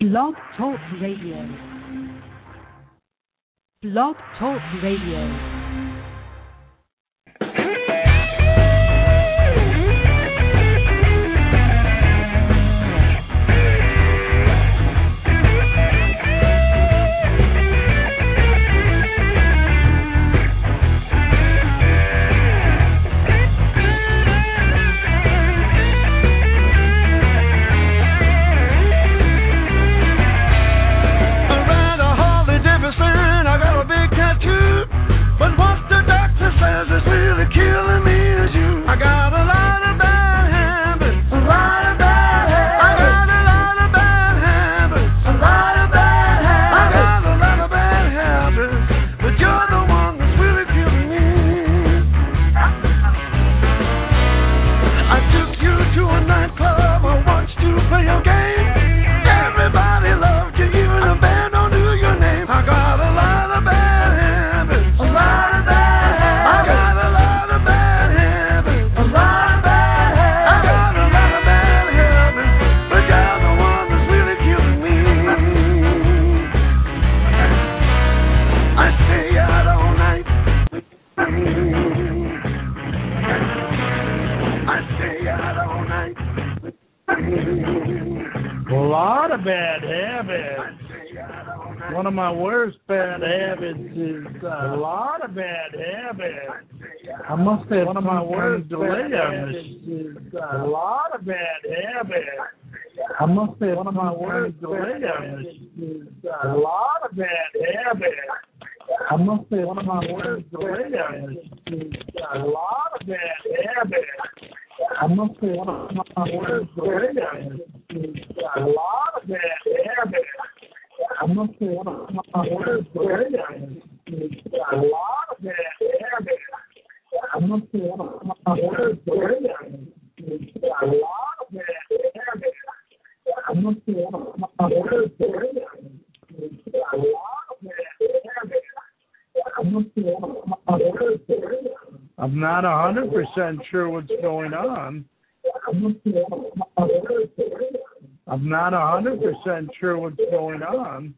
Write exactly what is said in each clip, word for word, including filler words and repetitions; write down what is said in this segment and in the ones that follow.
Blog Talk Radio. Blog Talk Radio. One of my worst bad habits is uh, a lot of bad habits. I must have one of my worst delay on this. Is uh, a lot of bad habits. I must have one of my worst delay on this. Is uh, a lot of bad habits. I must have one of my worst delay on this. Is uh, a lot of bad habits. I must have one of my worst delay on this. Is uh, a lot of bad habits. I must say one of my worst is a lot of bad habits. I must say one of my worst is a lot of bad habits. I must say one of my worst is a lot of bad habits. I must say one of my worst. I'm not a hundred percent sure what's going on. I must say one of my worst. I'm not a hundred percent sure what's going on.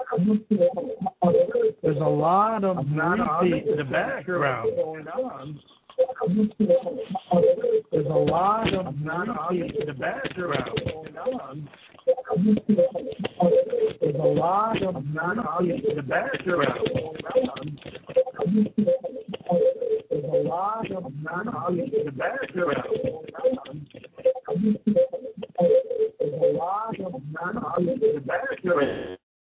There's a lot of repeat in the background going on. There's a lot of repeat in the background going on. There's a lot of repeat in the background going on. There's a lot of repeat in the background going on. There's a lot of repeat in the background.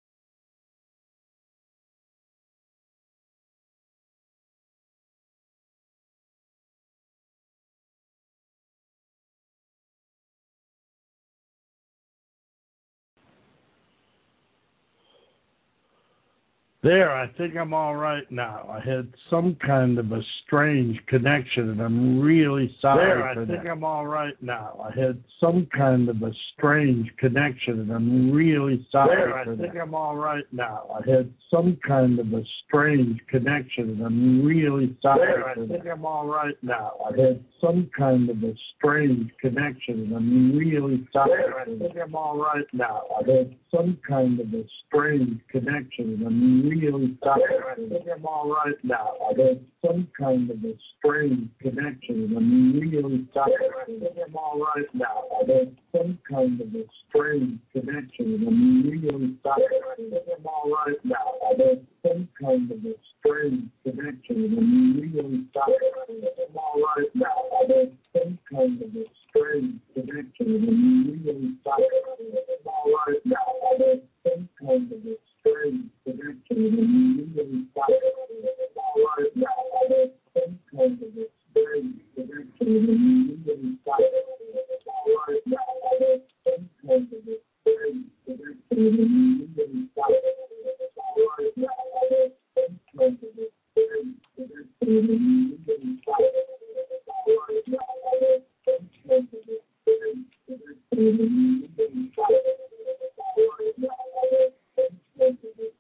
There, I think I'm all right now. I had some kind of a strange connection, and I'm really sorry there, for that. There, I think I'm all right now. I had some kind of a strange connection, and I'm really sorry there, for that. There, I think I'm all right now. I had some kind of a strange connection, and I'm really sorry there, for that. There, I think I'm all right now. I had some kind of a strange connection, and I'm really sorry there, for that. I think I'm all right now. I had some kind of a strange connection, and I'm really sorry. I think I'm all right now. I had some kind of a strange connection, and I'm really sorry. I think I'm all right now. I had some kind of a strange connection, and I'm really sorry. I think I'm all right now. I had some kind of a strange connection, and I'm really sorry. I think I'm all right now. I had some kind of a strange connection, and I'm really sorry. I think I'm all right now. I had some kind of a strange connection, and I'm really sorry. I'm all right now. I had some kind of a strange connection, and I'm really sorry. I'm all right now. I had some kind of a strange connection, and I'm really sorry. I'm all right now. I had some kind of a strange connection, and I'm really sorry. I'm all right now. I had some kind of a strange connection, and I'm really sorry. I'm all right now. I had some kind of a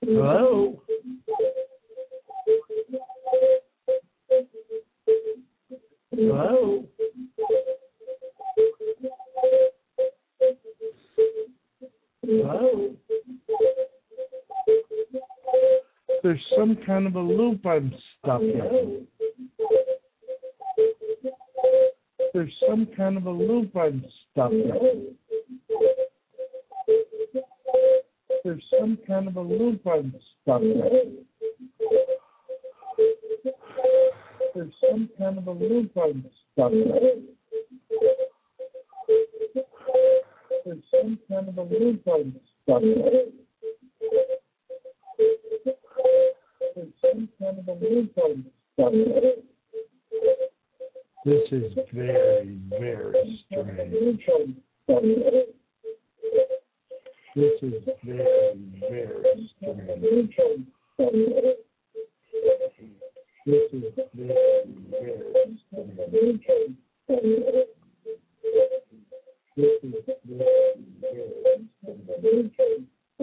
Hello? Hello? Hello? There's some kind of a loop I'm stuck in. There's some kind of a loop I'm stuck in. There's some kind of a loop I'm stuck in. There's some kind of a loop I'm stuck in. There's some kind of a loop I'm stuck in. There's some kind of a loop I'm stuck in. This is very, very strange. This is very, very strange. This is very, very strange. This is very, very strange.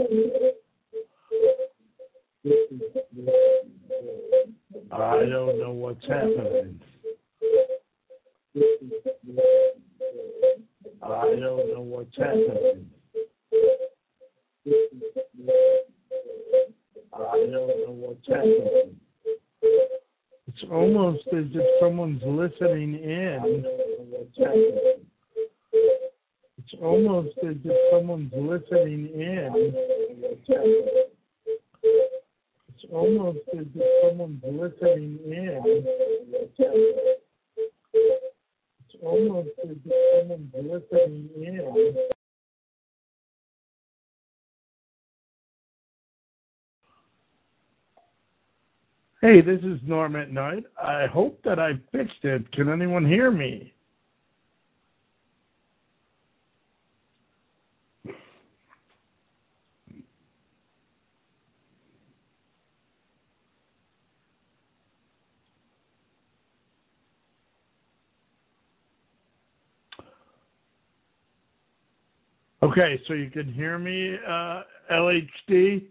I don't know what's happening. I don't know what's happening. I don't know what's happening. It's almost as if someone's listening in. It's almost as if someone's listening in. It's almost as if someone's listening in. It's almost as if someone's listening in. Hey, this is Norm at Night. I hope that I fixed it. Can anyone hear me? Okay, so you can hear me, uh, L H D?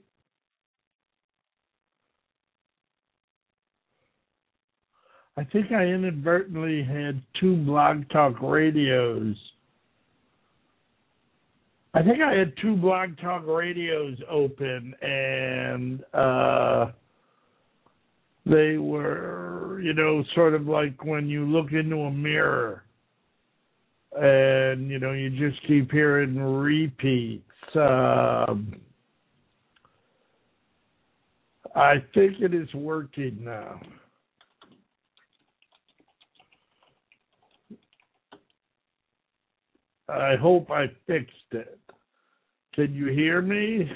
I think I inadvertently had two Blog Talk radios. I think I had two Blog Talk radios open, and uh, they were, you know, sort of like when you look into a mirror and, you know, you just keep hearing repeats. Um, I think it is working now. I hope I fixed it. Can you hear me?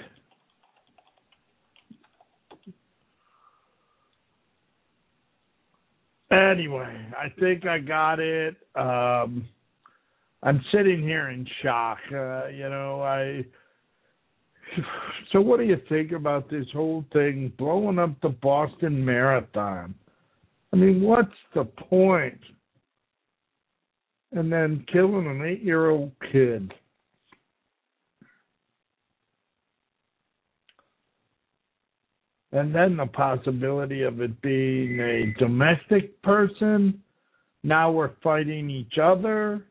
Anyway, I think I got it. Um, I'm sitting here in shock. Uh, you know, I. So what do you think about this whole thing blowing up the Boston Marathon? I mean, what's the point? And then killing an eight-year-old kid. And then the possibility of it being a domestic person. Now we're fighting each other.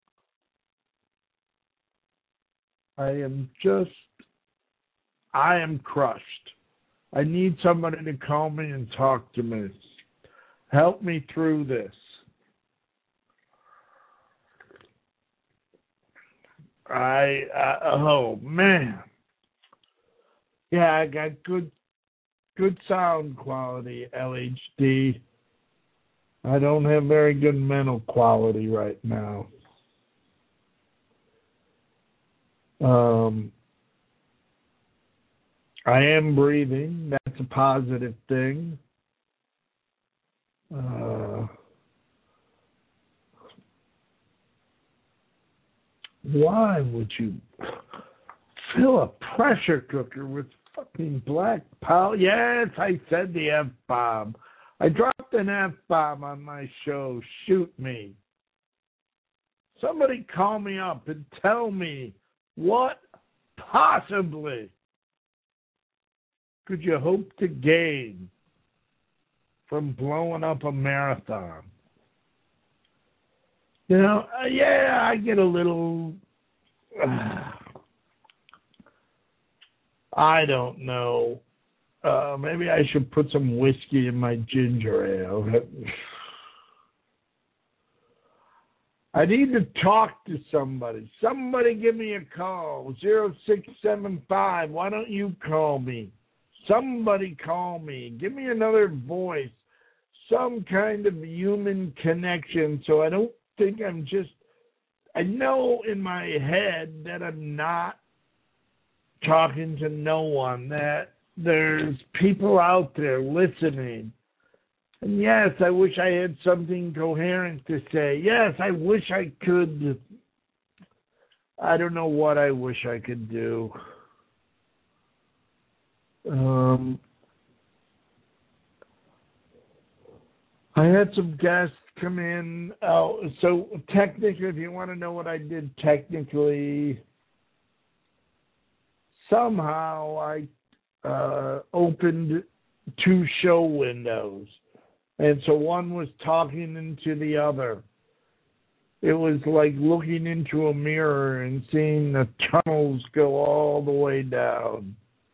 I am just, I am crushed. I need somebody to call me and talk to me. Help me through this. I, uh, oh, man. Yeah, I got good good sound quality, L H D. I don't have very good mental quality right now. Um, I am breathing. That's a positive thing. Uh, why would you fill a pressure cooker with fucking black powder? Yes, I said the F-bomb. I dropped an F-bomb on my show. Shoot me. Somebody call me up and tell me what possibly could you hope to gain from blowing up a marathon? You know, uh, yeah, I get a little, uh, I don't know. Uh, maybe I should put some whiskey in my ginger ale. I need to talk to somebody. Somebody give me a call. zero six seven five. Why don't you call me? Somebody call me. Give me another voice. Some kind of human connection so I don't think I'm just, I know in my head that I'm not talking to no one, that there's people out there listening. And yes, I wish I had something coherent to say. Yes, I wish I could. I don't know what I wish I could do. Um, I had some guests come in. Oh, so technically, if you want to know what I did technically, somehow I uh, opened two show windows. And so one was talking into the other. It was like looking into a mirror and seeing the tunnels go all the way down.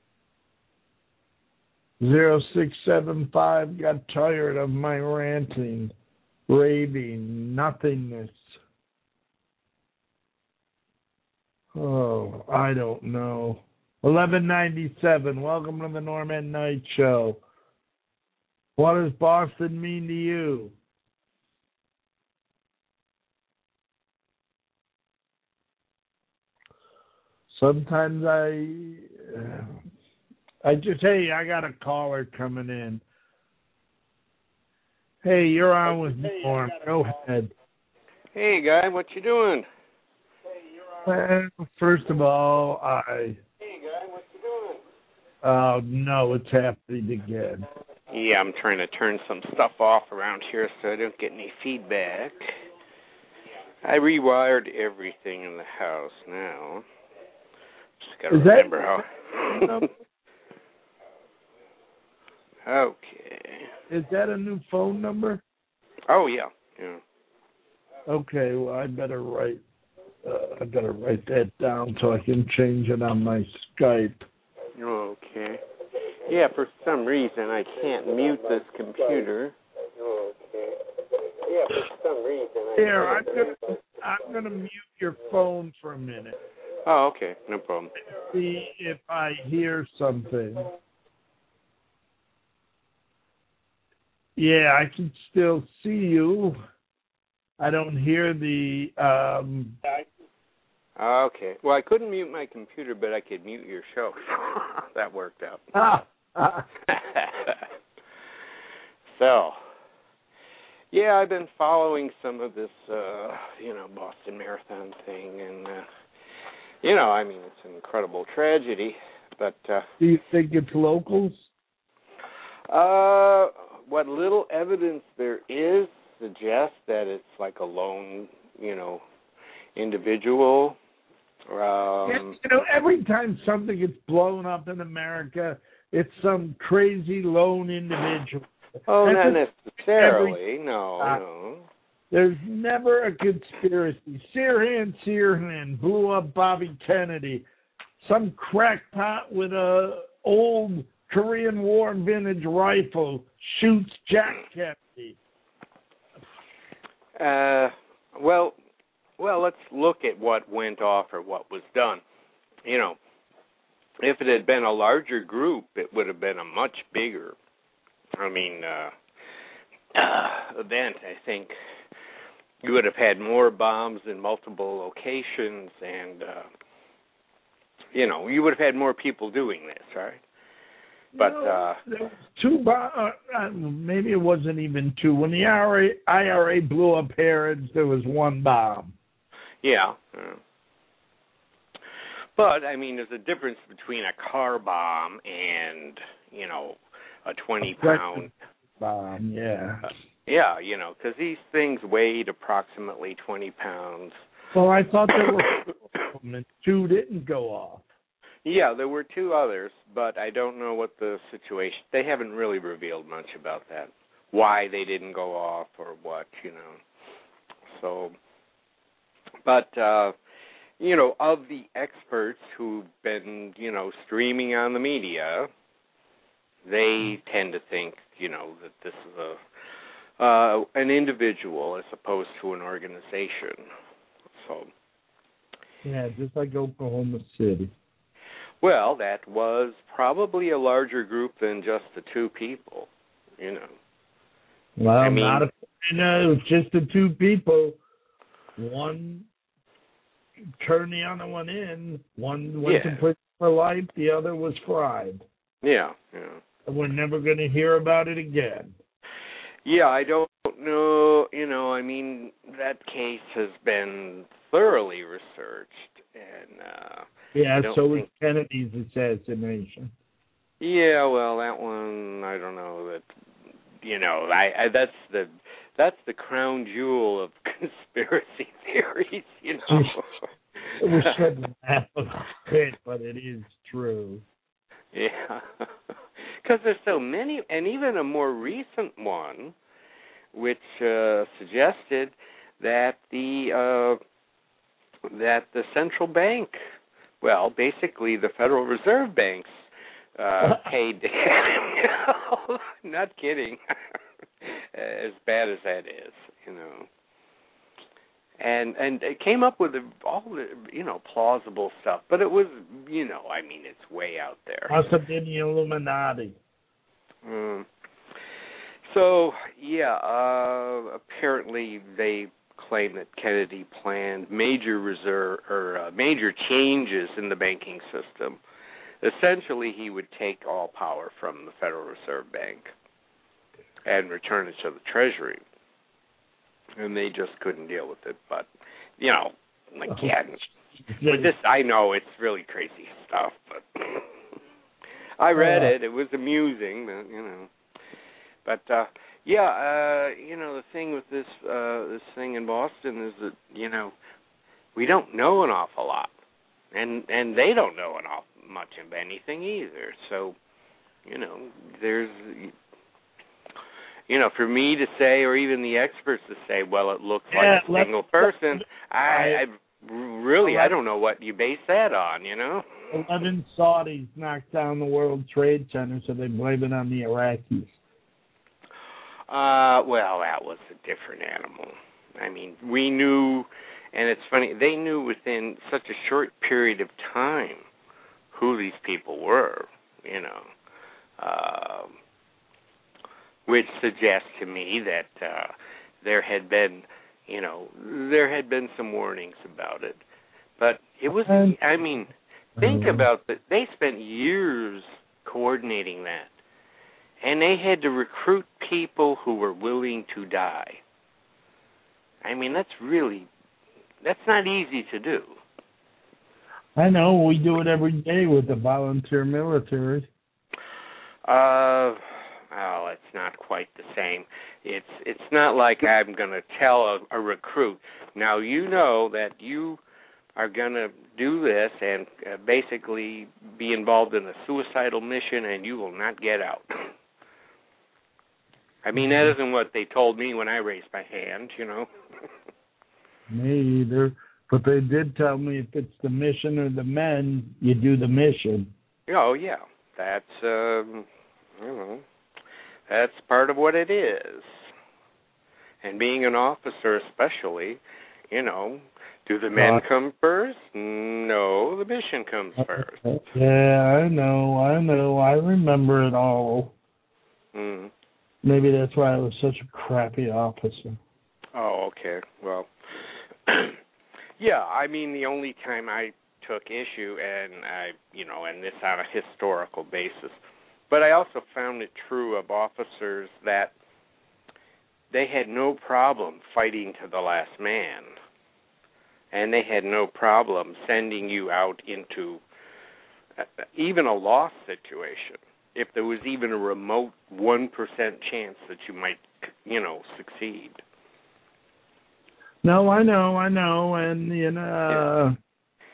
zero six seven five got tired of my ranting, raving, nothingness. Oh, I don't know. eleven ninety-seven, welcome to the Norm at Night Show. What does Boston mean to you? Sometimes I, uh, I just, hey, I got a caller coming in. Hey, you're on with Norm. Go ahead. Hey, guy, what you doing? Well, first of all, I. Hey, guy, what you doing? Oh, no, it's happening again. Yeah, I'm trying to turn some stuff off around here so I don't get any feedback. I rewired everything in the house now. Just gotta Is remember that, how. Okay. Is that a new phone number? Oh yeah, yeah. Okay, well I better write. Uh, I better write that down so I can change it on my Skype. Okay. Yeah, for some reason I can't mute this computer. Okay. Yeah, for some reason I Here, I'm can't. gonna I'm gonna mute your phone for a minute. Oh, okay, no problem. See if I hear something. Yeah, I can still see you. I don't hear the. Um... Okay. Well, I couldn't mute my computer, but I could mute your show. That worked out. Ah. So, yeah, I've been following some of this, uh, you know, Boston Marathon thing, and uh, you know, I mean, it's an incredible tragedy. But uh, do you think it's locals? Uh, what little evidence there is suggests that it's like a lone, you know, individual. Um, you know, every time something gets blown up in America, it's some crazy lone individual. Oh, That's not necessarily. Every, no, uh, no. There's never a conspiracy. Sirhan Sirhan blew up Bobby Kennedy. Some crackpot with a old Korean War vintage rifle shoots Jack Kennedy. Uh, well, well, let's look at what went off or what was done. You know, if it had been a larger group, it would have been a much bigger, I mean, uh, uh, event. I think you would have had more bombs in multiple locations, and uh, you know, you would have had more people doing this, right? But you know, uh, there was two bombs. Uh, maybe it wasn't even two. When the I R A blew up Harrods, there was one bomb. Yeah. yeah. But I mean, there's a difference between a car bomb and, you know, a twenty pound bomb. Yeah. Uh, yeah, you know, because these things weighed approximately twenty pounds. Well, I thought there were two, and two didn't go off. Yeah, there were two others, but I don't know what the situation. They haven't really revealed much about that. Why they didn't go off or what, you know. So, but uh, you know, of the experts who've been, you know, streaming on the media, they tend to think, you know, that this is a uh, an individual as opposed to an organization. So. Yeah, just like Oklahoma City. Well, that was probably a larger group than just the two people, you know. Well, I mean, not a, no, it was just the two people. One turned the other one in. One went yeah. to prison for life. The other was fried. Yeah, yeah. And we're never going to hear about it again. Yeah, I don't know. You know, I mean, that case has been thoroughly researched, and uh, yeah, so think... is Kennedy's assassination. Yeah, well, that one, I don't know that. You know, I, I that's the that's the crown jewel of conspiracy theories. You know, we shouldn't laugh about it, but it is true. Yeah, because there's so many, and even a more recent one, which uh, suggested that the uh, that the central bank, well, basically the Federal Reserve banks, uh, paid. Not kidding. As bad as that is, you know. And and it came up with all the, you know, plausible stuff, but it was, you know, I mean, it's way out there. Must have been the Illuminati. Um, so, yeah, uh, apparently they claim that Kennedy planned major reserve or uh, major changes in the banking system. Essentially, he would take all power from the Federal Reserve Bank and return it to the Treasury. And they just couldn't deal with it. But, you know, again, with this, I know it's really crazy stuff, but I read it. It was amusing, but, you know. But, uh, yeah, uh, you know, the thing with this uh, this thing in Boston is that, you know, we don't know an awful lot. And and they don't know an awful much of anything either. So, you know, there's... You know, for me to say, or even the experts to say, well, it looks yeah, like a single person, I, I really, I don't know what you base that on, you know? Eleven Saudis knocked down the World Trade Center, so they blame it on the Iraqis. Uh, well, that was a different animal. I mean, we knew, and it's funny, they knew within such a short period of time who these people were, you know. Uh, which suggests to me that uh, there had been, you know, there had been some warnings about it. But it was, I mean, think about that. They spent years coordinating that. And they had to recruit people who were willing to die. I mean, that's really, that's not easy to do. I know. We do it every day with the volunteer military. Uh... Oh, it's not quite the same. It's it's not like I'm going to tell a, a recruit, now you know that you are going to do this and uh, basically be involved in a suicidal mission and you will not get out. I mean, that isn't what they told me when I raised my hand, you know. Me either. But they did tell me if it's the mission or the men, you do the mission. Oh, yeah. That's, um, you know. That's part of what it is. And being an officer especially, you know, do the men come first? No, the mission comes first. Yeah, I know, I know. I remember it all. Mm. Maybe that's why I was such a crappy officer. Oh, okay. Well, yeah, I mean, the only time I took issue, and I, you know, and this on a historical basis, but I also found it true of officers that they had no problem fighting to the last man. And they had no problem sending you out into even a loss situation. If there was even a remote one percent chance that you might, you know, succeed. No, I know, I know. And, you know...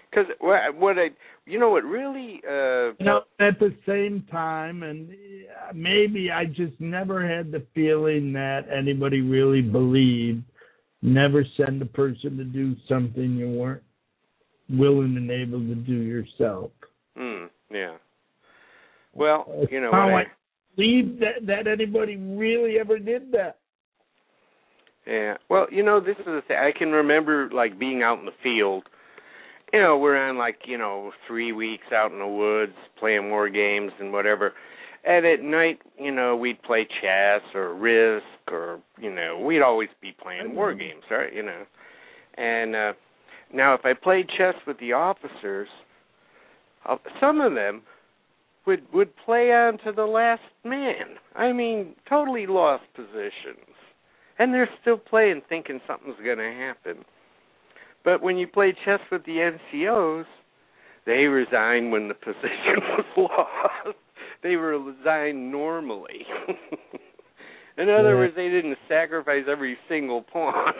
Because what, what I, you know, what really, uh, you know, at the same time, and maybe I just never had the feeling that anybody really believed. Never send a person to do something you weren't willing and able to do yourself. Hmm. Yeah. Well, you know, how what I, I believe that that anybody really ever did that. Yeah. Well, you know, this is the thing. I can remember like being out in the field. You know, we're on like, you know, three weeks out in the woods playing war games and whatever. And at night, you know, we'd play chess or Risk or, you know, we'd always be playing war games, right? You know. And uh, now if I played chess with the officers, uh, some of them would would play on to the last man. I mean, totally lost positions. And they're still playing thinking something's going to happen. But when you play chess with the N C Os, they resign when the position was lost. They resign normally. In other yeah. words, they didn't sacrifice every single pawn.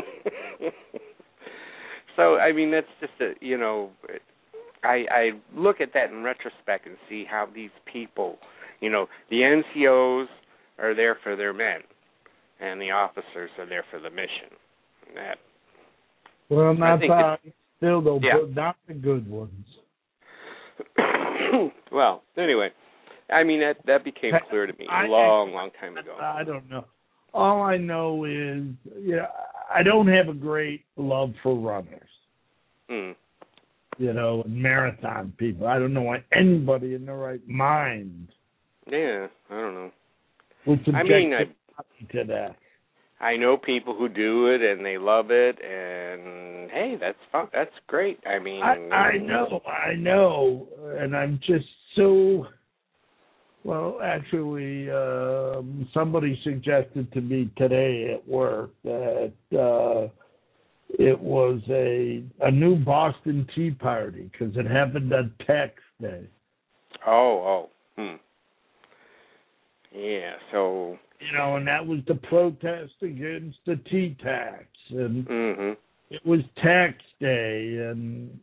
So, I mean, that's just a, you know, I, I look at that in retrospect and see how these people, you know, the N C Os are there for their men, and the officers are there for the mission. And that. Well, not uh, still though, yeah. but not the good ones. Well, anyway, I mean that that became clear to me a I, long, long time ago. I don't know. All I know is, you know, I don't have a great love for runners. Mm. You know, marathon people. I don't know why anybody in their right mind. Yeah, I don't know. Would I mean, I, to that. I know people who do it and they love it, and hey, that's fun. That's great. I mean, I, I know, I know, and I'm just so. Well, actually, um, somebody suggested to me today at work that uh, it was a a new Boston Tea Party because it happened on Tax Day. Oh, oh, hmm. Yeah, so. You know, and that was the protest against the tea tax, and mm-hmm. it was tax day, and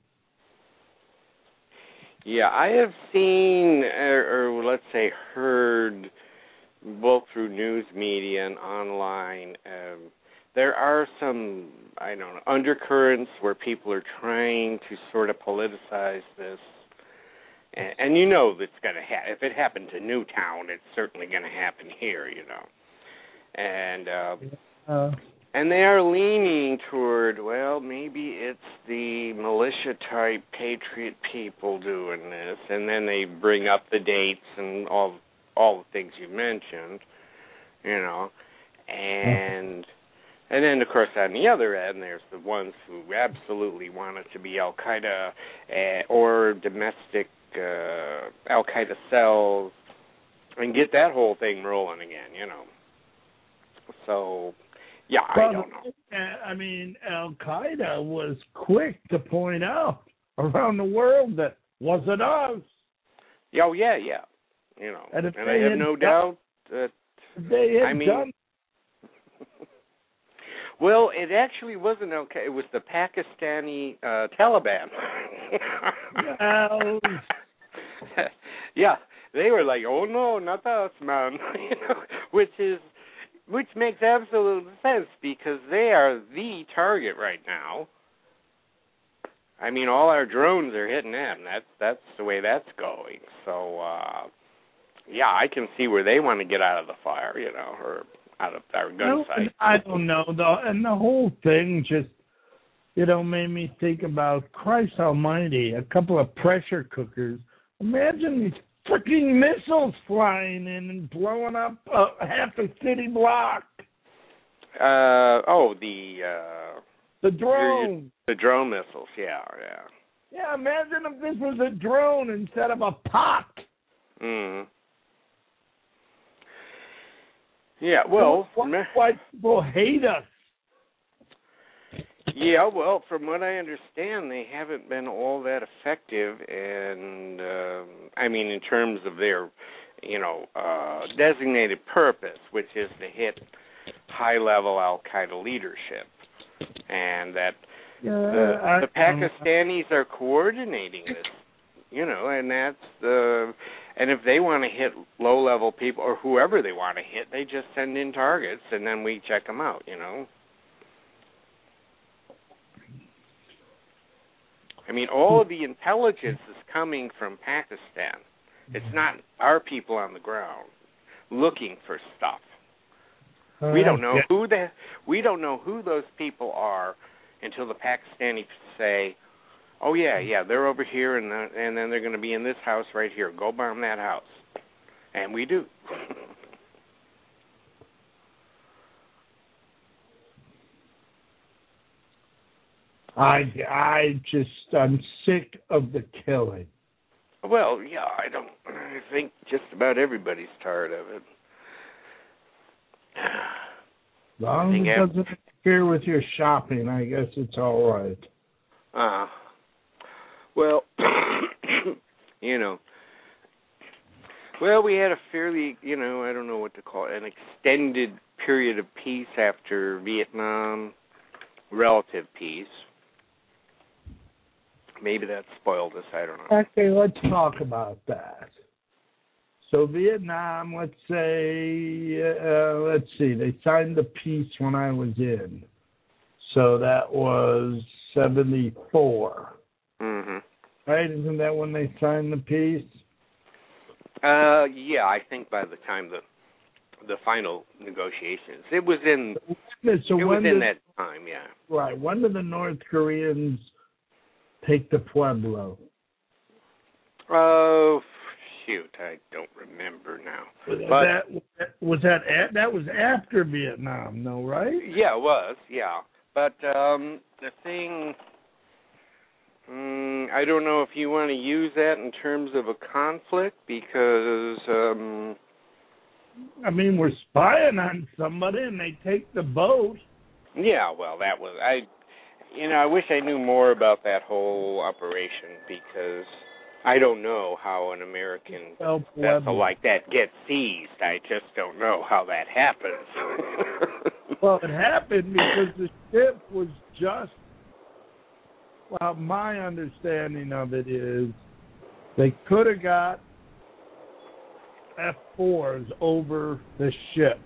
yeah, I have seen, or, or let's say heard, both through news media and online, um, there are some, I don't know, undercurrents where people are trying to sort of politicize this. And, and you know that's going to happen. If it happened to Newtown, it's certainly going to happen here, you know. And uh, uh, and they are leaning toward, well, maybe it's the militia-type patriot people doing this. And then they bring up the dates and all all the things you mentioned, you know. And and then, of course, on the other end, there's the ones who absolutely want it to be Al-Qaeda uh, or domestic Uh, Al-Qaeda cells and get that whole thing rolling again, you know. So, yeah, well, I don't know. I mean, Al-Qaeda was quick to point out around the world that wasn't us. Oh, yeah, yeah. You know, and, and I have no done, doubt that, they had I mean, done. Well, it actually wasn't Al-Qaeda. It was the Pakistani uh, Taliban. Well... yeah, they were like, "Oh no, not us, man," you know, which is, which makes absolute sense because they are the target right now. I mean, all our drones are hitting them. That's that's the way that's going. So, uh, yeah, I can see where they want to get out of the fire, you know, or out of our gun no, sight. I don't know though, and the whole thing just, you know, made me think about Christ Almighty, a couple of pressure cookers. Imagine these freaking missiles flying in and blowing up uh, half a city block. Uh oh, the uh, the drone. The drone missiles, yeah, yeah. Yeah, imagine if this was a drone instead of a pot. Mm. Yeah, well, why, why people hate us? Yeah, well, from what I understand, they haven't been all that effective, and um, I mean, in terms of their, you know, uh, designated purpose, which is to hit high-level Al-Qaeda leadership, and that the, I, the Pakistanis are coordinating this, you know, and that's the. And if they want to hit low-level people or whoever they want to hit, they just send in targets, and then we check them out, you know. I mean, all of the intelligence is coming from Pakistan. It's not our people on the ground looking for stuff. We don't know who the we don't know who those people are until the Pakistanis say, "Oh yeah, yeah, they're over here, and the, and then they're going to be in this house right here. Go bomb that house," and we do. I I just I'm sick of the killing. Well, yeah, I don't. I think just about everybody's tired of it. As long as it doesn't interfere with your shopping, I guess it's all right. Uh, well, you know, well, we had a fairly, you know, I don't know what to call it, an extended period of peace after Vietnam, relative peace. Maybe that spoiled us, I don't know. Okay, let's talk about that. So Vietnam, let's say, uh, let's see, they signed the peace when I was in. So that was seventy-four. Mm-hmm. Right? Isn't that when they signed the peace? Uh, yeah, I think by the time the the final negotiations, it was in. So it when was in did, that time, yeah. Right. When did the North Koreans take the Pueblo? Oh, shoot, I don't remember now. Was but, that was that that was after Vietnam, no, right? Yeah, it was, yeah. But um, the thing, um, I don't know if you want to use that in terms of a conflict because. Um, I mean, we're spying on somebody and they take the boat. Yeah, well, that was I. You know, I wish I knew more about that whole operation because I don't know how an American vessel like that gets seized. I just don't know how that happens. Well, it happened because the ship was just, well, my understanding of it is they could have got F fours over the ship.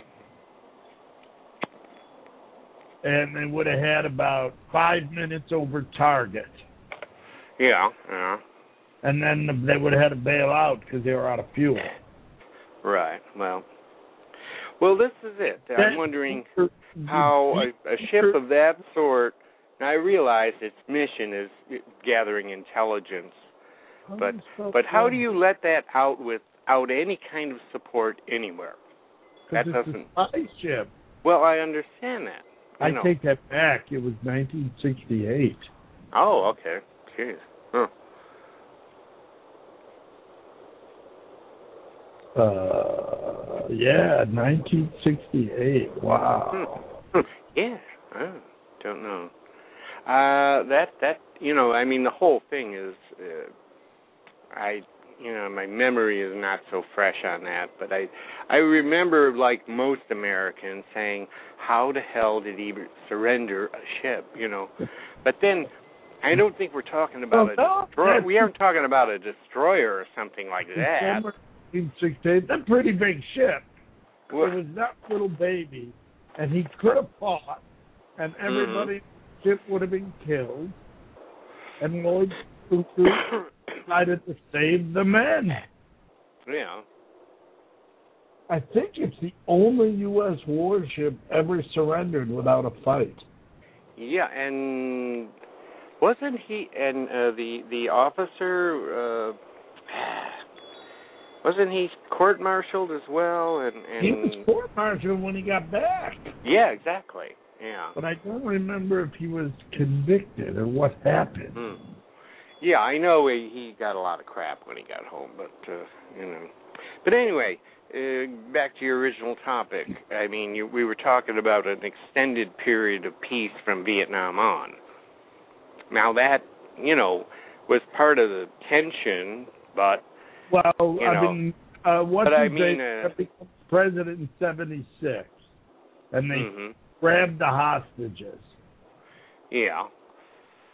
And they would have had about five minutes over target. Yeah, yeah. And then they would have had to bail out because they were out of fuel. Right. Well, well, this is it. I'm wondering how a, a ship of that sort. Now, I realize its mission is gathering intelligence, but but how do you let that out without any kind of support anywhere? That it's doesn't. A spy ship. Well, I understand that. I know. take that back. It was nineteen sixty-eight. Oh, okay. Jeez. Huh. Uh, yeah, nineteen sixty-eight. Wow. Hmm. Yeah. I don't know. Uh, that that you know, I mean, the whole thing is, uh, I you know, my memory is not so fresh on that, but I I remember, like most Americans, saying, how the hell did he surrender a ship, you know? But then I don't think we're talking about well, a destroyer. We aren't talking about a destroyer or something like that. nineteen sixty-eight, that's a pretty big ship. Well, it was that little baby, and he could have fought, and everybody mm-hmm. ship would have been killed, and Lloyd decided to save the men. Yeah. I think it's the only U S warship ever surrendered without a fight. Yeah, and wasn't he and uh, the the officer uh, wasn't he court-martialed as well? And, and he was court-martialed when he got back. Yeah, exactly. Yeah. But I don't remember if he was convicted or what happened. Hmm. Yeah, I know he, he got a lot of crap when he got home, but uh, you know. But anyway, uh, back to your original topic. I mean, you, we were talking about an extended period of peace from Vietnam on. Now that, you know, was part of the tension, but well, you I know, mean, uh, what but did I they mean, uh, become president in seventy-six, and they mm-hmm. grabbed the hostages. Yeah.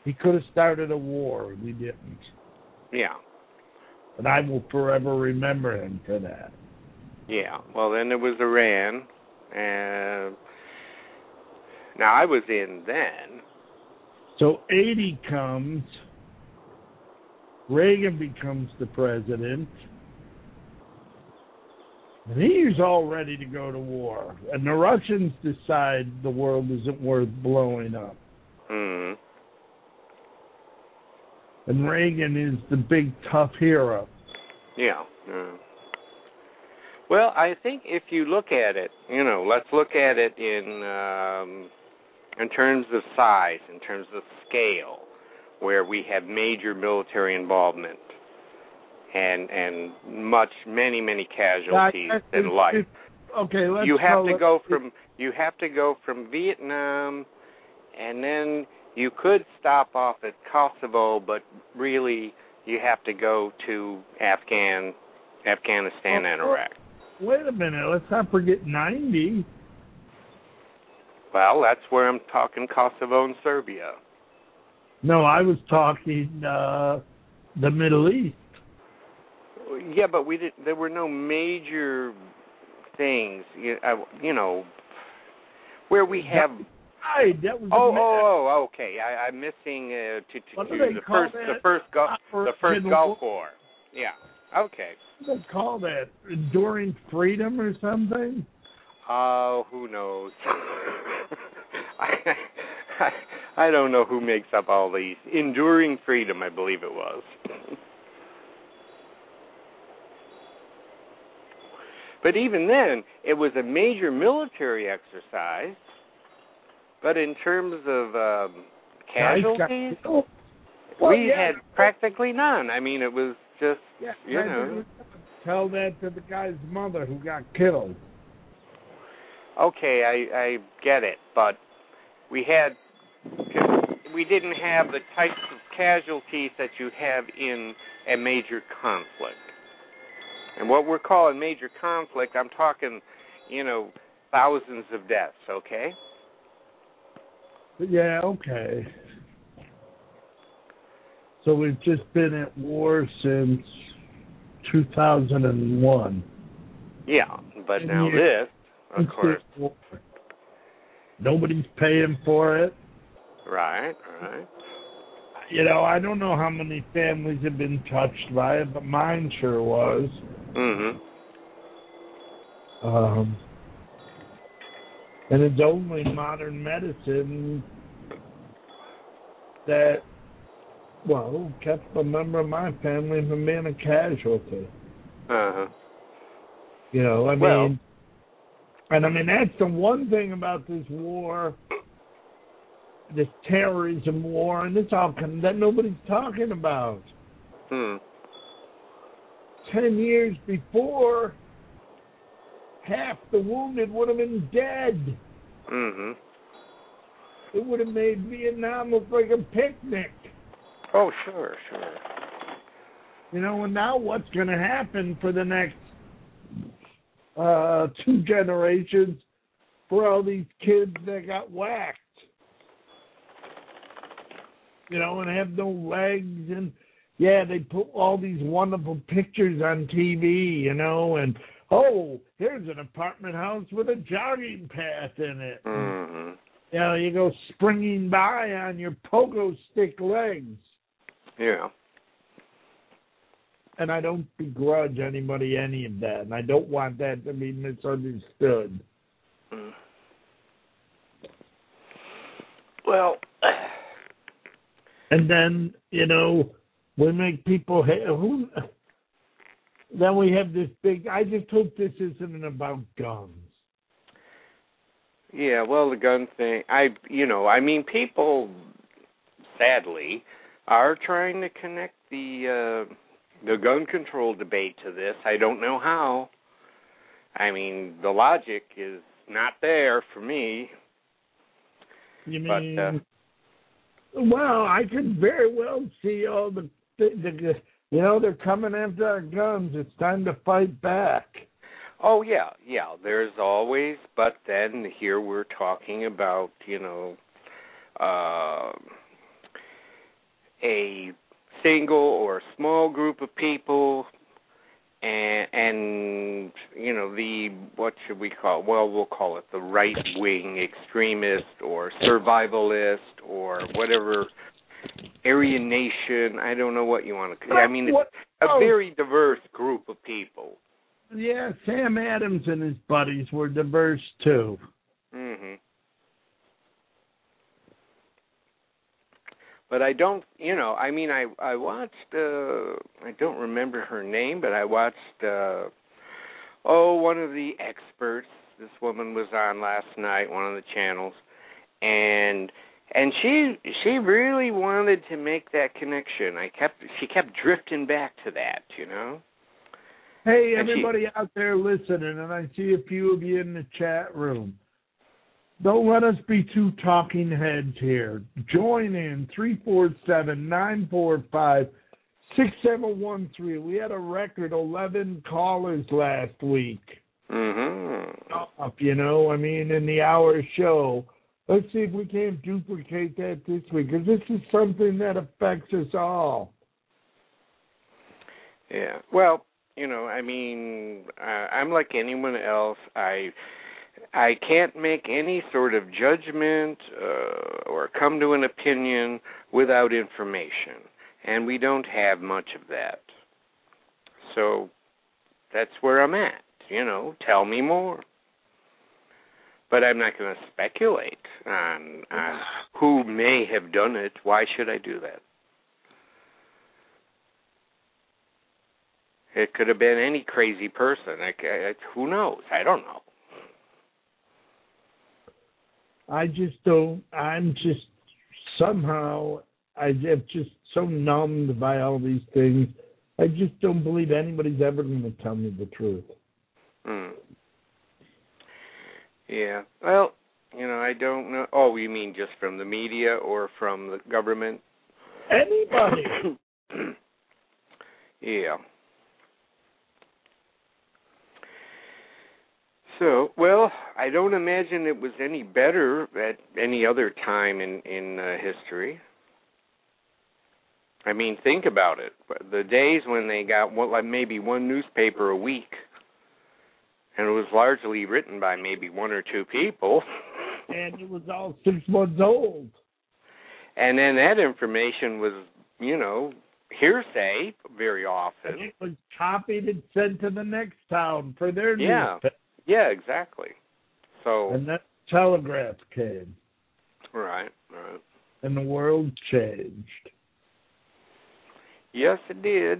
He could have started a war. We didn't. Yeah. And I will forever remember him for that. Yeah. Well, then there was Iran. And now, I was in then. So eighty comes. Reagan becomes the president. And he's all ready to go to war. And the Russians decide the world isn't worth blowing up. Mm. And Reagan is the big, tough hero. Yeah. yeah. Well, I think if you look at it, you know, let's look at it in um, in terms of size, in terms of scale, where we have major military involvement and and much, many, many casualties yeah, in life. Okay, let's you have to it, go from you have to go from Vietnam, and then you could stop off at Kosovo, but really you have to go to Afghan, Afghanistan, oh, and Iraq. Wait a minute, let's not forget ninety. Well, that's where I'm talking Kosovo and Serbia. No, I was talking uh, the Middle East. Yeah, but we did. There were no major things, you, uh, you know, where we have. Right, that was. Oh, oh, oh, okay. I, I'm missing uh, to, to, to the first, the first, Gulf, the first Gulf War. Yeah. Okay. What do they call that? Enduring freedom or something? Oh, who knows? I, I, I don't know who makes up all these. Enduring freedom, I believe it was. But even then, it was a major military exercise. But in terms of um, casualties, well, we yeah. had practically none. I mean, it was just, yeah, you know. Tell that to the guy's mother who got killed. Okay, I, I get it, but we had, we didn't have the types of casualties that you have in a major conflict. And what we're calling major conflict, I'm talking, you know, thousands of deaths, okay? Yeah, okay. So we've just been at war since two thousand one. Yeah, but and now this, of course. Nobody's paying for it. Right, right. You know, I don't know how many families have been touched by it, but mine sure was. Mm-hmm. Um, and it's only modern medicine that, well, kept a member of my family from being a casualty. Uh-huh. You know, I well, mean, and I mean, that's the one thing about this war, this terrorism war, and this all that nobody's talking about. Hmm. Ten years before, half the wounded would have been dead. Mm-hmm. It would have made Vietnam look like a picnic. Oh, sure, sure. You know, and now what's going to happen for the next uh, two generations for all these kids that got whacked? You know, and have no legs, and yeah, they put all these wonderful pictures on T V, you know, and oh, here's an apartment house with a jogging path in it. Mm-hmm. You know, you go springing by on your pogo stick legs. Yeah. And I don't begrudge anybody any of that, and I don't want that to be misunderstood. Mm. Well, and then, you know, we make people ha- who. Then we have this big. I just hope this isn't about guns. Yeah, well, the gun thing. I, you know, I mean, people, sadly, are trying to connect the uh, the gun control debate to this. I don't know how. I mean, the logic is not there for me. You mean? But, uh, well, I could very well see all the, the, the, you know, they're coming after our guns. It's time to fight back. Oh, yeah, yeah, there's always, but then here we're talking about, you know, uh, a single or small group of people, and, and you know, the, what should we call it? Well, we'll call it the right-wing extremist or survivalist or whatever, Aryan Nation, I don't know what you want to call it. I mean, it's a very diverse group of people. Yeah, Sam Adams and his buddies were diverse, too. Mm-hmm. But I don't, you know, I mean, I I watched, uh, I don't remember her name, but I watched, uh, oh, one of the experts. This woman was on last night, one of the channels, and and she she really wanted to make that connection. I kept she kept drifting back to that, you know. Hey, everybody she, out there listening, and I see a few of you in the chat room. Don't let us be two talking heads here. Join in, three four seven, nine four five, six seven one three. We had a record eleven callers last week. Mm-hmm. Up, you know, I mean, in the hour show. Let's see if we can't duplicate that this week, because this is something that affects us all. Yeah, well, you know, I mean, uh, I'm like anyone else. I... I can't make any sort of judgment uh, or come to an opinion without information, and we don't have much of that. So that's where I'm at, you know, tell me more. But I'm not going to speculate on, on who may have done it. Why should I do that? It could have been any crazy person. I, I, who knows? I don't know. I just don't, I'm just somehow, I am just so numbed by all these things. I just don't believe anybody's ever going to tell me the truth. Hmm. Yeah. Well, you know, I don't know. Oh, you mean just from the media or from the government? Anybody. Yeah. So, well, I don't imagine it was any better at any other time in, in uh, history. I mean, think about it. The days when they got what, like maybe one newspaper a week, and it was largely written by maybe one or two people. And it was all six months old. And then that information was, you know, hearsay very often. And it was copied and sent to the next town for their yeah. newspaper. Yeah, exactly. So and that telegraph came. Right, right. And the world changed. Yes, it did.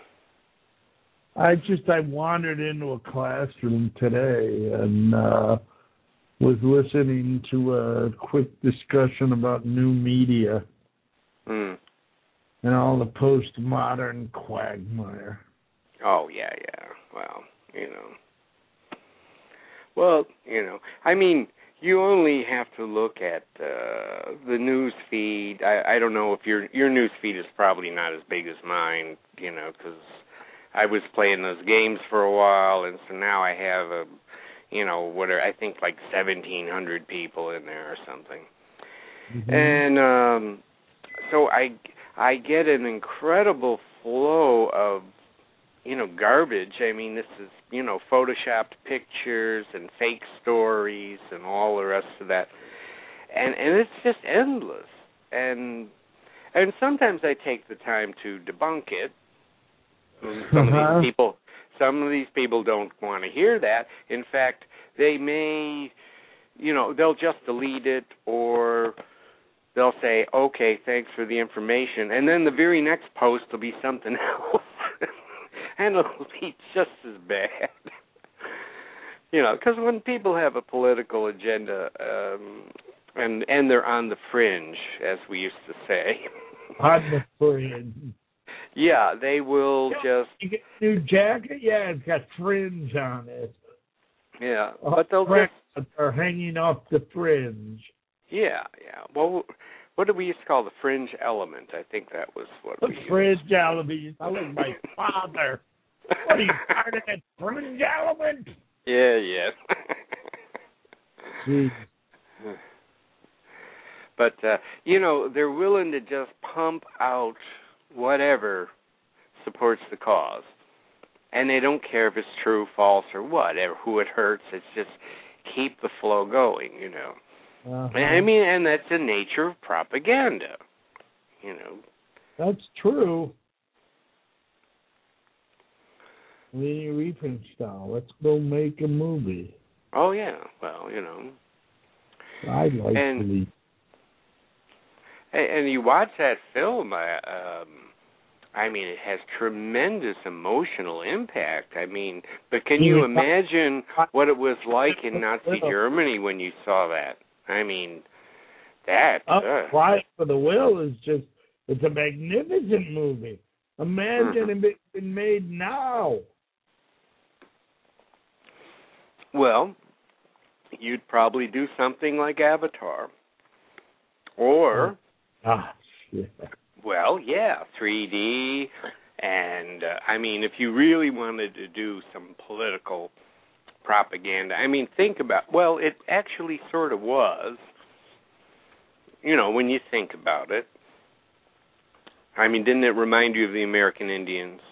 I just, I wandered into a classroom today and uh, was listening to a quick discussion about new media mm. and all the postmodern quagmire. Oh, yeah, yeah. Well, you know. Well, you know, I mean, you only have to look at uh, the news feed. I, I don't know if your your news feed is probably not as big as mine, you know, because I was playing those games for a while, and so now I have a, you know, what are, I think like seventeen hundred people in there or something, mm-hmm. and um, so I I get an incredible flow of, you know, garbage. I mean, this is, you know, photoshopped pictures and fake stories and all the rest of that. And and it's just endless. And and sometimes I take the time to debunk it. Some uh-huh. of these people some of these people don't want to hear that. In fact, they may, you know, they'll just delete it, or they'll say, "Okay, thanks for the information." And then the very next post will be something else. And it'll be just as bad. You know, because when people have a political agenda, um, and and they're on the fringe, as we used to say. On the fringe. Yeah, they will you know, just... You get a new jacket? Yeah, it's got fringe on it. Yeah, oh, but they'll just... They're hanging off the fringe. Yeah, yeah. Well, what did we used to call the fringe element? I think that was what the we used. Fringe element. I was my father. What are you, part of that fringe element? Yeah, yeah. But, uh, you know, they're willing to just pump out whatever supports the cause. And they don't care if it's true, false, or what, or who it hurts. It's just keep the flow going, you know. Uh-huh. And, I mean, and that's the nature of propaganda, you know. That's true. Leni Riefenstahl, let's go make a movie. Oh, yeah, well, you know. I'd like and, to be. And you watch that film, uh, um, I mean, it has tremendous emotional impact. I mean, but can you imagine what it was like in Nazi Germany when you saw that? I mean, that. Uh, Fight for the Will is just, it's a magnificent movie. Imagine mm-hmm. it being made now. Well, you'd probably do something like Avatar. Or, ah, yeah. well, yeah, three D. And, uh, I mean, if you really wanted to do some political propaganda, I mean, think about, well, it actually sort of was, you know, when you think about it. I mean, didn't it remind you of the American Indians?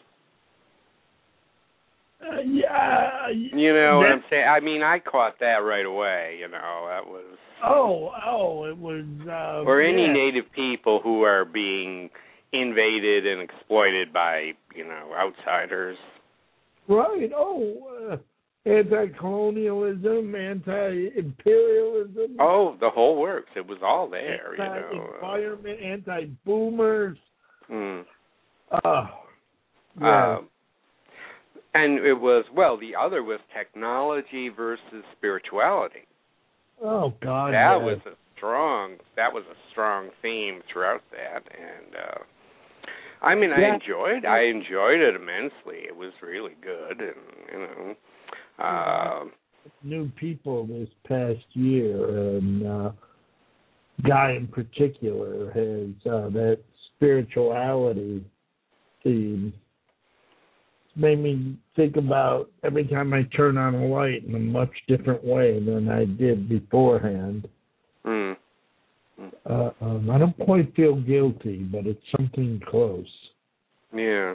Uh, yeah. You know what I'm saying? I mean, I caught that right away, you know, that was... Oh, oh, it was... Uh, or any yeah. native people who are being invaded and exploited by, you know, outsiders. Right, oh, uh, anti-colonialism, anti-imperialism. Oh, the whole works. It was all there, you know. Anti-environment, anti-boomers. Hmm. Oh, yeah. Um, and it was, well, the other was technology versus spirituality. Oh, God, That yes. was a strong, that was a strong theme throughout that, and, uh, I mean, I yeah. enjoyed, I enjoyed it immensely. It was really good, and, you know, uh, new people this past year, and uh, Guy in particular has uh, that spirituality theme. Made me think about every time I turn on a light in a much different way than I did beforehand. Mm. Uh, um, I don't quite feel guilty, but it's something close. Yeah.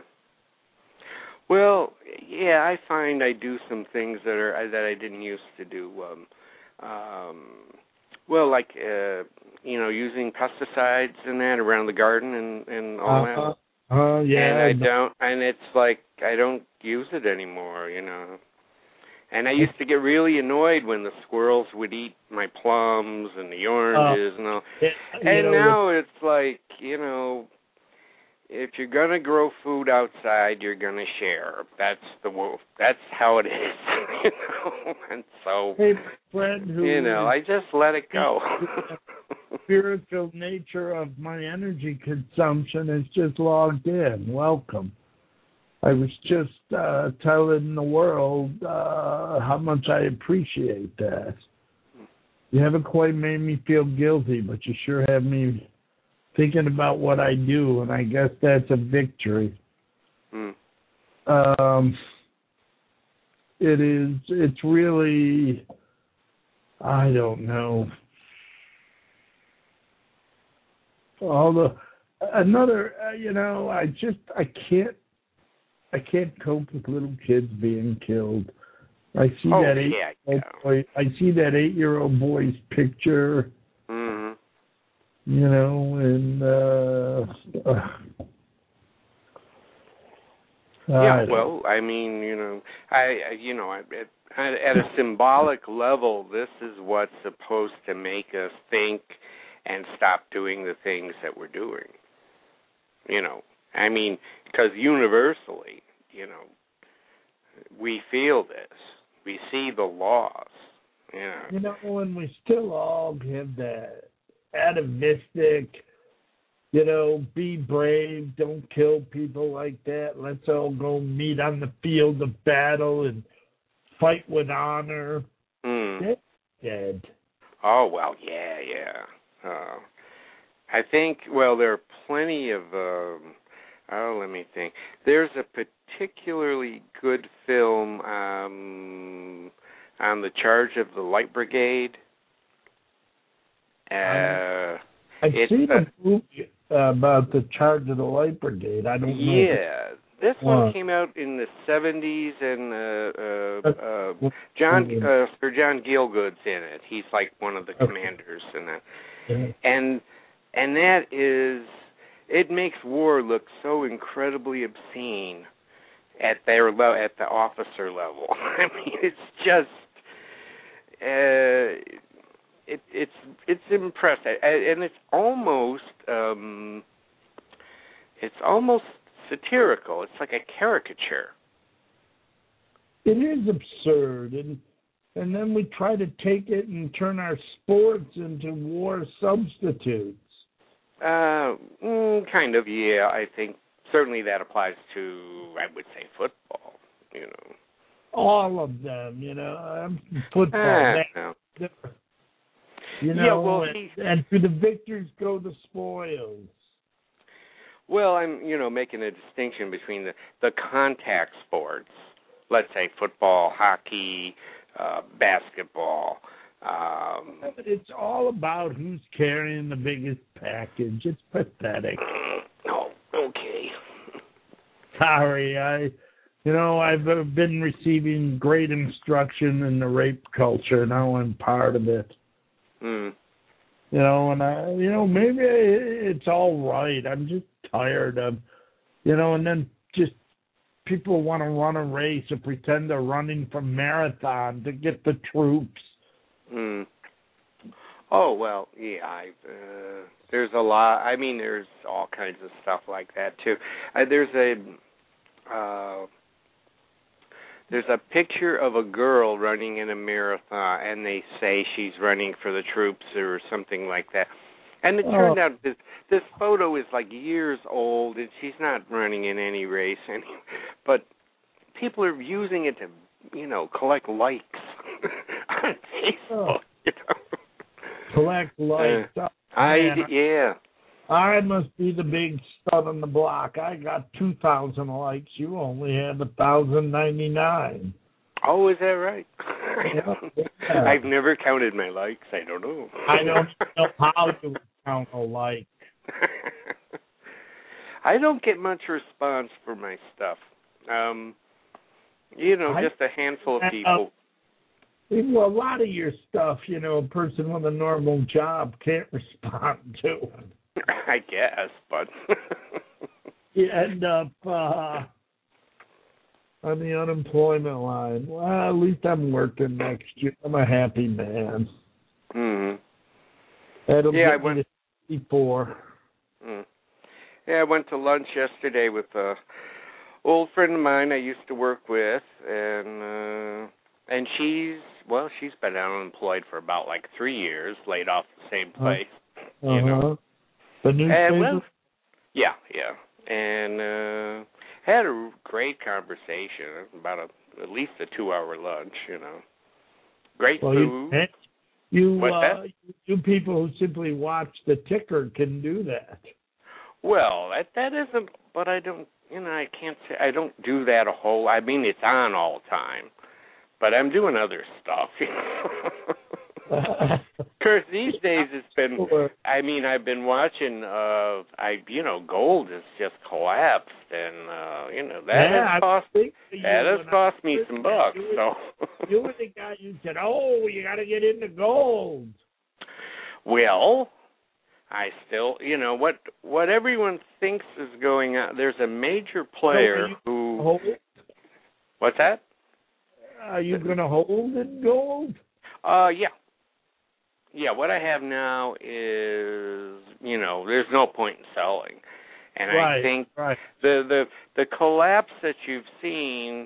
Well, yeah, I find I do some things that are that I didn't used to do. Um, um, well, like uh, you know, using pesticides and that around the garden and and all uh, that. Uh, yeah, and I don't, and it's like I don't use it anymore, you know. And I used to get really annoyed when the squirrels would eat my plums and the oranges uh, and all. It, and know, now it's like, you know, if you're gonna grow food outside, you're gonna share. That's the wolf. That's how it is, you know. And so, hey, friend, who you know, I just let it go. Spiritual nature of my energy consumption is just logged in. Welcome. I was just uh, telling the world uh, how much I appreciate that. You haven't quite made me feel guilty, but you sure have me thinking about what I do, and I guess that's a victory. Mm. Um, it is, it's really, I don't know. All the, another, uh, you know, I just, I can't, I can't cope with little kids being killed. I see oh, that eight, yeah, yeah. boy, I see that eight-year-old boy's picture. Mm-hmm. You know, and uh, uh, yeah. Well, I mean, you know, I, you know, at, at a symbolic level, this is what's supposed to make us think and stop doing the things that we're doing. You know, I mean, because universally, you know, we feel this, we see the laws. You know, you know, and we still all have that atavistic, you know, be brave, don't kill people like that. Let's all go meet on the field of battle and fight with honor. Mm. They're dead. Oh, well, yeah, yeah. Uh, I think, well, there are plenty of, um, oh, let me think. There's a particularly good film um, on the charge of the Light Brigade. Uh, I've it's seen a, a movie uh, about the charge of the Light Brigade. I don't know. Yeah, this one came out in the seventies, and uh, uh, uh, John uh, Sir John Gielgud's in it. He's like one of the commanders in that, Yeah. and and that is it makes war look so incredibly obscene at their le- at the officer level. I mean, it's just uh, it it's it's impressive, and it's almost um, it's almost satirical. It's like a caricature. It is absurd, and and then we try to take it and turn our sports into war substitutes. Uh, mm, kind of, yeah. I think certainly that applies to, I would say, football. You know, all of them. You know, um, football. Uh, no. You know, yeah, well, and, he, and to the victors go the spoils. Well, I'm, you know, making a distinction between the, the contact sports, let's say football, hockey, uh, basketball. Um, but it's all about who's carrying the biggest package. It's pathetic. Oh, okay. Sorry, I, you know, I've been receiving great instruction in the rape culture. Now I'm part of it. Hmm. You know, and I, you know, maybe it's all right. I'm just tired of, you know, and then just people want to run a race or pretend they're running for marathon to get the troops. Mm. Oh, well, yeah, I, uh, there's a lot. I mean, there's all kinds of stuff like that, too. Uh, there's a, uh, there's a picture of a girl running in a marathon, and they say she's running for the troops or something like that. And it turned oh. out this this photo is like years old, and she's not running in any race anymore. But people are using it to, you know, collect likes on Facebook. Oh. You know? Collect likes. Uh, oh, I man. yeah. I must be the big stud on the block. I got two thousand likes. You only have a thousand ninety nine. Oh, is that right? Yeah, yeah. I've never counted my likes. I don't know. I don't know how to count a like. I don't get much response for my stuff. Um, you know, I, just a handful of people. Uh, well, a lot of your stuff, you know, a person with a normal job can't respond to. I guess, but you end up uh, on the unemployment line. Well, at least I'm working next year. I'm a happy man. Mm-hmm. That'll yeah, get I went, me to sixty-four. Mm. Yeah, I went to lunch yesterday with a old friend of mine I used to work with, and uh, and she's well, she's been unemployed for about like three years, laid off the same place. Uh-huh. You know. The newspaper? And, well, yeah, yeah. And uh, had a great conversation, about a, at least a two-hour lunch, you know. Great well, food. You, you, What's uh, that? you people who simply watch the ticker can do that. Well, that that isn't, but I don't, you know, I can't say, I don't do that a whole, I mean, it's on all the time. But I'm doing other stuff, you know. Of course, these days it's been, I mean, I've been watching, uh, I, you know, gold has just collapsed, and, uh, you know, that yeah, has cost, that has cost I, me some bucks, you, so. You were the guy who said, oh, you got to get into gold. Well, I still, you know, what what everyone thinks is going on, there's a major player so who, hold? What's that? Are you going to hold in gold? Uh, yeah. Yeah, what I have now is, you know, there's no point in selling. And right, I think right. the, the the collapse that you've seen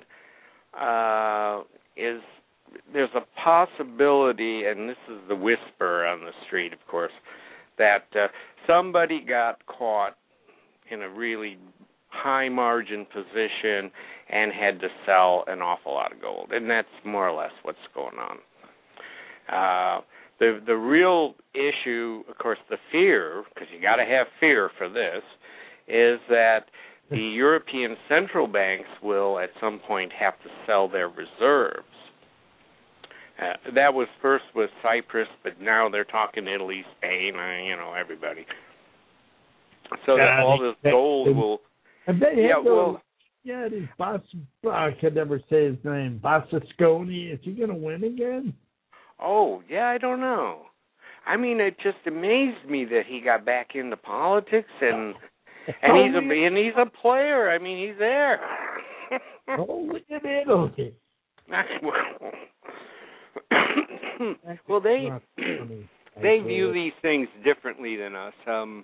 uh, is, there's a possibility, and this is the whisper on the street, of course, that uh, somebody got caught in a really high margin position and had to sell an awful lot of gold. And that's more or less what's going on. Uh The the real issue, of course, the fear, because you got to have fear for this, is that the European central banks will at some point have to sell their reserves. Uh, that was first with Cyprus, but now they're talking Italy, Spain, uh, you know, everybody. So Yeah, that all this gold will. And they Yeah, have those, well. Yeah, it is. Bas, I can never say his name. Berlusconi. Is he going to win again? Oh, yeah, I don't know. I mean, it just amazed me that he got back into politics, and and he's a and he's a player. I mean, he's there. Only in Italy. Well, they they view these things differently than us. Um,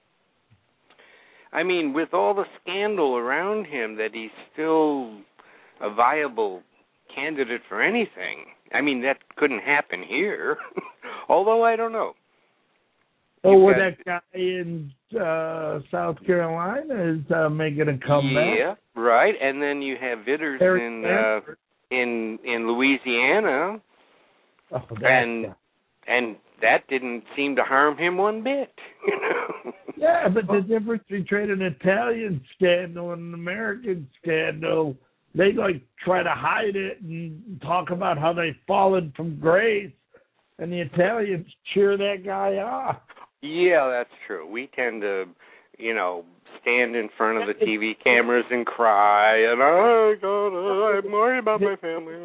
I mean, with all the scandal around him, that he's still a viable candidate for anything. I mean, that couldn't happen here. Although, I don't know. Oh, well, that guy in uh, South Carolina is uh, making a comeback. Yeah, right. And then you have Vitters in uh, in in Louisiana, oh, and guy. and that didn't seem to harm him one bit. You know? Yeah, but the difference between an Italian scandal and an American scandal, they like try to hide it and talk about how they've fallen from grace, and the Italians cheer that guy off. Yeah, that's true. We tend to, you know, stand in front of the T V cameras and cry, and oh God, I'm worried about my family.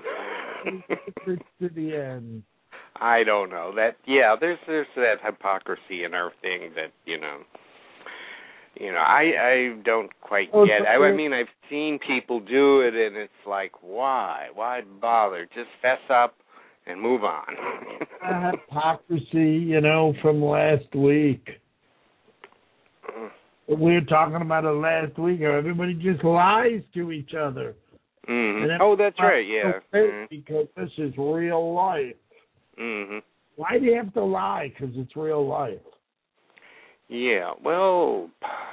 To the end. I don't know that. Yeah, there's there's that hypocrisy in our thing that you know, you know. I I don't quite get. I, I mean, I've seen people do it, and it's like, why? Why bother? Just fess up and move on. uh, hypocrisy, you know, from last week. We were talking about it last week. How everybody just lies to each other. Mm-hmm. Oh, that's right. Yeah. Mm-hmm. Because this is real life. Mm-hmm. Why do you have to lie? Because it's real life. Yeah. Well,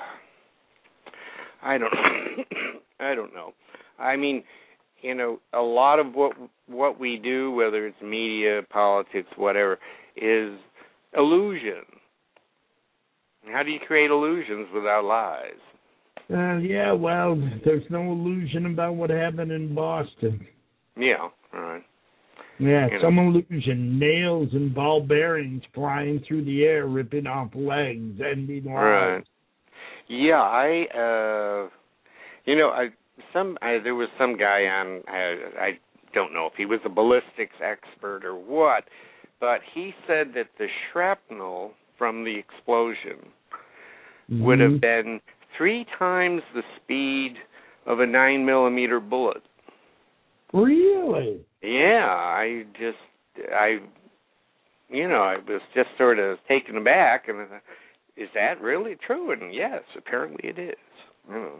I don't. I don't know. I mean, you know, a lot of what what we do, whether it's media, politics, whatever, is illusion. How do you create illusions without lies? Uh, yeah, well, there's no illusion about what happened in Boston. Yeah, right. Yeah, you some know. illusion. Nails and ball bearings flying through the air, ripping off legs, ending lives. Right. Yeah, I, uh, you know, I some I, there was some guy on. I, I don't know if he was a ballistics expert or what, but he said that the shrapnel from the explosion mm-hmm. would have been three times the speed of a nine millimeter bullet. Really? Yeah, I just, I, you know, I was just sort of taken aback, and I thought, is that really true? And yes, apparently it is. You know.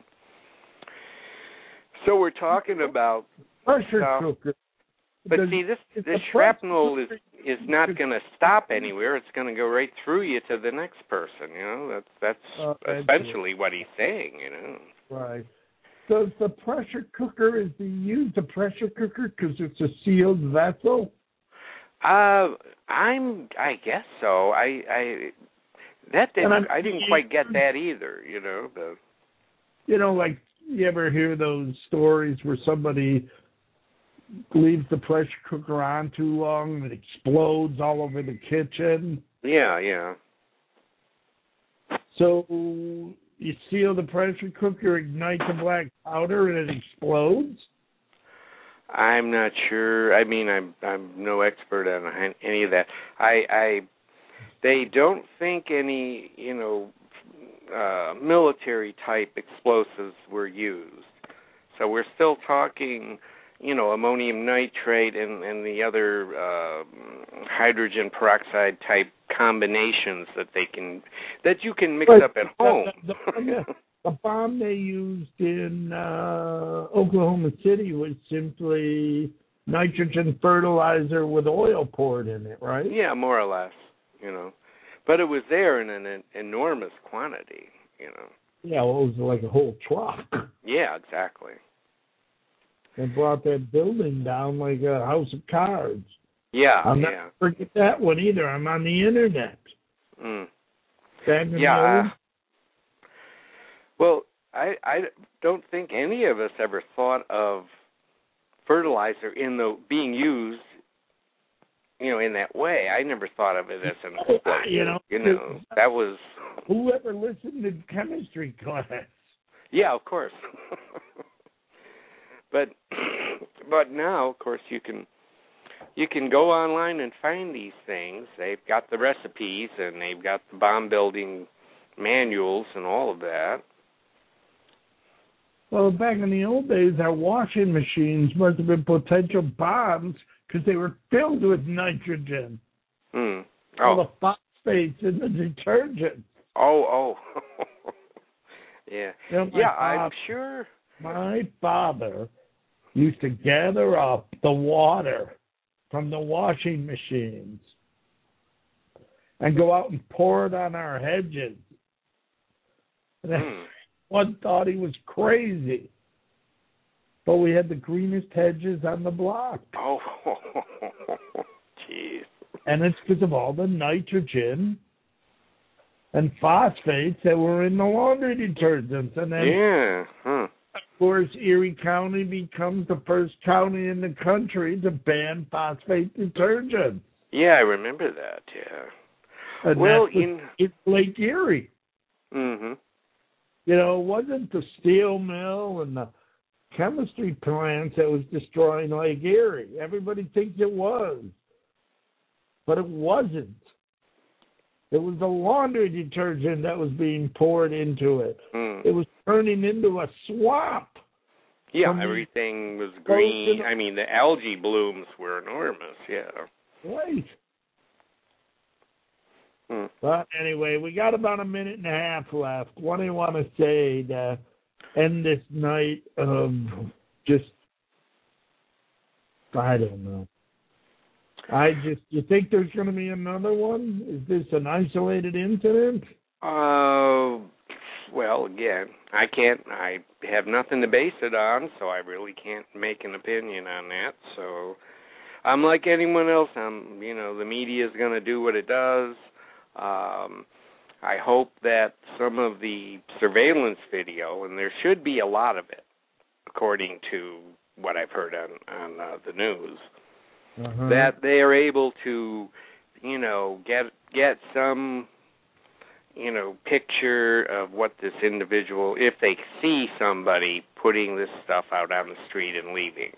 So we're talking about pressure uh, cooker. But the, see, this this shrapnel is is not going to stop anywhere. It's going to go right through you to the next person. You know, that's that's uh, essentially what he's saying. You know, right. Does the pressure cooker, is he used a pressure cooker because it's a sealed vessel? Uh, I'm, I guess so. I, I, that didn't, I didn't quite get that either, you know. The, you know, like, you ever hear those stories where somebody leaves the pressure cooker on too long and it explodes all over the kitchen? Yeah, yeah. So you seal the pressure cooker, ignite the black powder, and it explodes? I'm not sure. I mean, I'm I'm no expert on any of that. I, I they don't think any, you know, uh, military type explosives were used. So we're still talking, you know, ammonium nitrate and, and the other uh, hydrogen peroxide type combinations that they can that you can mix but up at home. The, the, the bomb they used in uh, Oklahoma City was simply nitrogen fertilizer with oil poured in it, right? Yeah, more or less, you know. But it was there in an, an enormous quantity, you know. Yeah, well, it was like a whole truck. Yeah, exactly. They brought that building down like a house of cards. Yeah, I'm yeah. not forget that one either. I'm on the internet. Mm. Yeah. Uh, well, I I don't think any of us ever thought of fertilizer in the being used you know, in that way. I never thought of it as an explosive. You know, you know, that was... Whoever listened to chemistry class? Yeah, of course. but but now, of course, you can you can go online and find these things. They've got the recipes and they've got the bomb building manuals and all of that. Well, back in the old days, our washing machines must have been potential bombs because they were filled with nitrogen. Hmm. Oh. All the phosphates in the detergent. Oh, oh. yeah. You know, yeah, father, I'm sure. My father used to gather up the water from the washing machines and go out and pour it on our hedges. And Mm. one thought he was crazy. But we had the greenest hedges on the block. Oh, jeez. And it's because of all the nitrogen and phosphates that were in the laundry detergents. And then, yeah. Huh. of course, Erie County becomes the first county in the country to ban phosphate detergents. Yeah, I remember that, yeah. And well, that's in it's Lake Erie. Mm-hmm. You know, it wasn't the steel mill and the chemistry plants that was destroying Lake Erie. Everybody thinks it was. But it wasn't. It was the laundry detergent that was being poured into it. Mm. It was turning into a swamp. Yeah, everything was green. I mean, the algae blooms were enormous, yeah. Right. Hmm. But anyway, we got about a minute and a half left. What do you want to say to end this night of just, I don't know. I just, you think there's going to be another one? Is this an isolated incident? Uh, well, again, I can't, I have nothing to base it on, so I really can't make an opinion on that. So I'm like anyone else. I'm, you know, the media is going to do what it does. Um, I hope that some of the surveillance video, and there should be a lot of it, according to what I've heard on, on uh, the news, uh-huh. that they are able to, you know, get get some, you know, picture of what this individual, if they see somebody putting this stuff out on the street and leaving.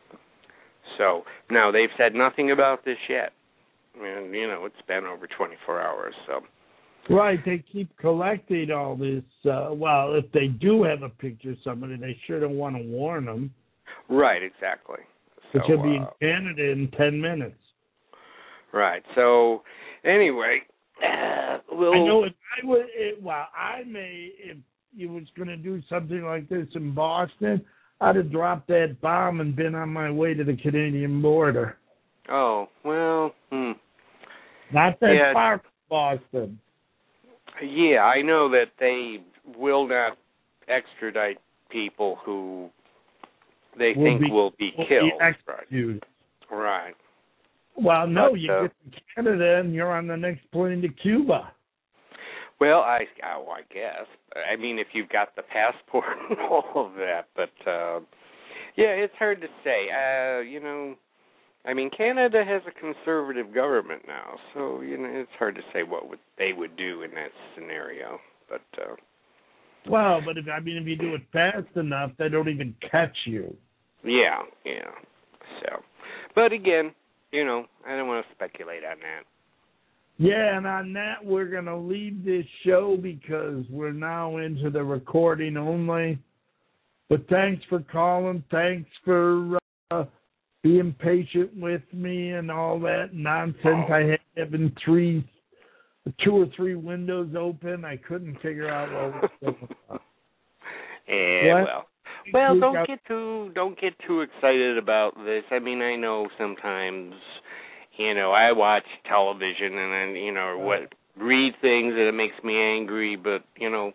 So, now, they've said nothing about this yet. And, you know, it's been over twenty-four hours, so. Right, they keep collecting all this. Uh, well, if they do have a picture of somebody, they sure don't want to warn them. Right, exactly. Which so, will be uh, in Canada in ten minutes. Right, so, anyway, uh, we'll... I know if I would, it, well, I may, if you was going to do something like this in Boston, I'd have dropped that bomb and been on my way to the Canadian border. Oh, well, hmm. Not that yeah. far from Boston. Yeah, I know that they will not extradite people who they will think be, will be will killed. Be right. Right. Well, no, but, you uh, get to Canada and you're on the next plane to Cuba. Well, I, oh, I guess. I mean, if you've got the passport and all of that. But, uh, yeah, it's hard to say. Uh, you know... I mean, Canada has a conservative government now, so you know it's hard to say what would they would do in that scenario. But uh, well, but if I mean, if you do it fast enough, they don't even catch you. Yeah, yeah. So, but again, you know, I don't want to speculate on that. Yeah, and on that, we're going to leave this show because we're now into the recording only. But thanks for calling. Thanks for. Uh, being patient with me and all that nonsense. Oh. I had having three, two or three windows open. I couldn't figure out what was going on. Yeah, well, well, don't got... get too don't get too excited about this. I mean, I know sometimes, you know, I watch television and then you know what read things and it makes me angry, but you know,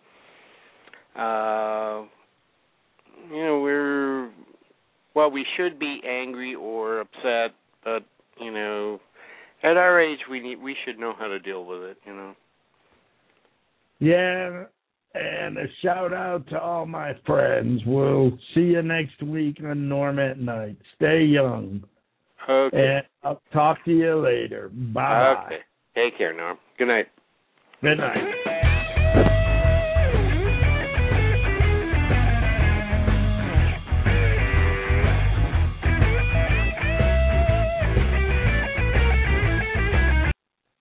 uh, you know we're. Well, we should be angry or upset, but, you know, at our age, we need we should know how to deal with it, you know. Yeah, and a shout-out to all my friends. We'll see you next week on Norm at Night. Stay young. Okay. And I'll talk to you later. Bye. Okay. Take care, Norm. Good night. Good night.